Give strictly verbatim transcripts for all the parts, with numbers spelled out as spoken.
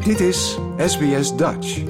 Dit is S B S Dutch.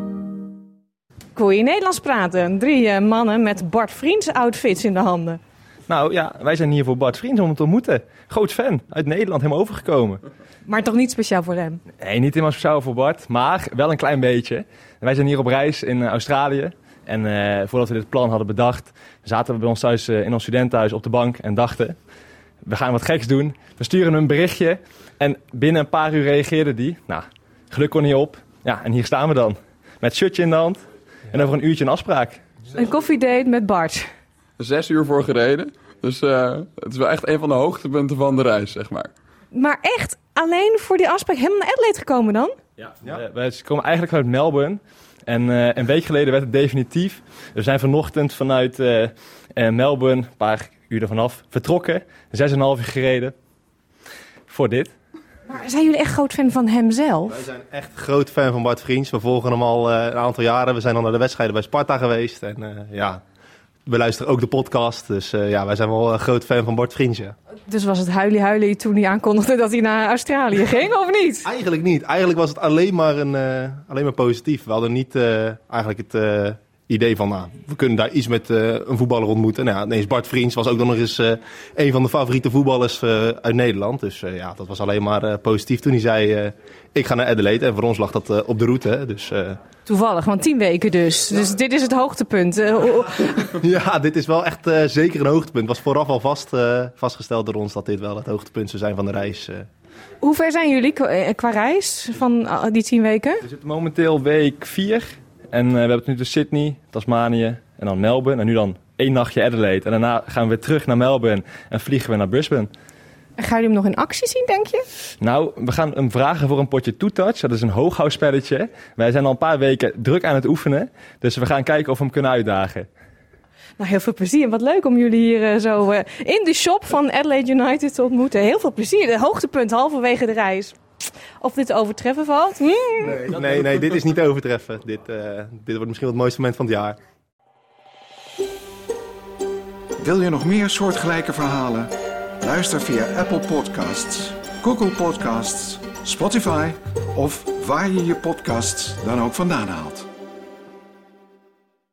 Kon je Nederlands praten? Drie uh, mannen met Bart Vriends outfits in de handen. Nou ja, wij zijn hier voor Bart Vriends om hem te ontmoeten. Groot fan, uit Nederland, helemaal overgekomen. Maar toch niet speciaal voor hem? Nee, niet helemaal speciaal voor Bart, maar wel een klein beetje. Wij zijn hier op reis in uh, Australië. En uh, voordat we dit plan hadden bedacht, zaten we bij ons thuis uh, in ons studentenhuis op de bank en dachten... We gaan wat geks doen. We sturen hem een berichtje en binnen een paar uur reageerde die. Nou, geluk kon niet op. Ja, en hier staan we dan. Met shirtje in de hand en over een uurtje een afspraak. Een koffiedate met Bart. Zes uur voor gereden. Dus uh, het is wel echt een van de hoogtepunten van de reis, zeg maar. Maar echt alleen voor die afspraak helemaal naar Adelaide gekomen dan? Ja, ja. Uh, wij komen eigenlijk vanuit Melbourne. En uh, een week geleden werd het definitief. We zijn vanochtend vanuit uh, uh, Melbourne, een paar uur ervan af, vertrokken. Zes en een half uur gereden. Voor dit. Maar zijn jullie echt groot fan van hemzelf? Wij zijn echt groot fan van Bart Vriends. We volgen hem al uh, een aantal jaren. We zijn al naar de wedstrijden bij Sparta geweest. En uh, ja, we luisteren ook de podcast. Dus uh, ja, wij zijn wel een groot fan van Bart Vriends, ja. Dus was het huilie huilie toen hij aankondigde dat hij naar Australië ging, of niet? Eigenlijk niet. Eigenlijk was het alleen maar, een, uh, alleen maar positief. We hadden niet uh, eigenlijk het uh, idee van, nou, we kunnen daar iets met uh, een voetballer ontmoeten. Nou ja, ineens Bart Vriends was ook dan nog eens uh, een van de favoriete voetballers uh, uit Nederland. Dus uh, ja, dat was alleen maar uh, positief toen hij zei, uh, ik ga naar Adelaide. En voor ons lag dat uh, op de route, hè. Dus... Uh, Toevallig, want tien weken dus. Dus dit is het hoogtepunt. Uh, oh. Ja, dit is wel echt uh, zeker een hoogtepunt. Het was vooraf al vast, uh, vastgesteld door ons dat dit wel het hoogtepunt zou zijn van de reis. Uh. Hoe ver zijn jullie qua, qua reis van uh, die tien weken? We zitten momenteel week vier. En uh, we hebben het nu dus Sydney, Tasmanië en dan Melbourne. En nu dan één nachtje Adelaide. En daarna gaan we weer terug naar Melbourne en vliegen we naar Brisbane. Gaan jullie hem nog in actie zien, denk je? Nou, we gaan hem vragen voor een potje two-touch. Dat is een hooghoudspelletje. Wij zijn al een paar weken druk aan het oefenen. Dus we gaan kijken of we hem kunnen uitdagen. Nou, heel veel plezier. Wat leuk om jullie hier uh, zo uh, in de shop van Adelaide United te ontmoeten. Heel veel plezier. De hoogtepunt halverwege de reis. Of dit te overtreffen valt? Hmm. Nee, nee, nee, dit is niet te overtreffen. Dit, uh, dit wordt misschien wel het mooiste moment van het jaar. Wil je nog meer soortgelijke verhalen? Luister via Apple Podcasts, Google Podcasts, Spotify of waar je je podcasts dan ook vandaan haalt.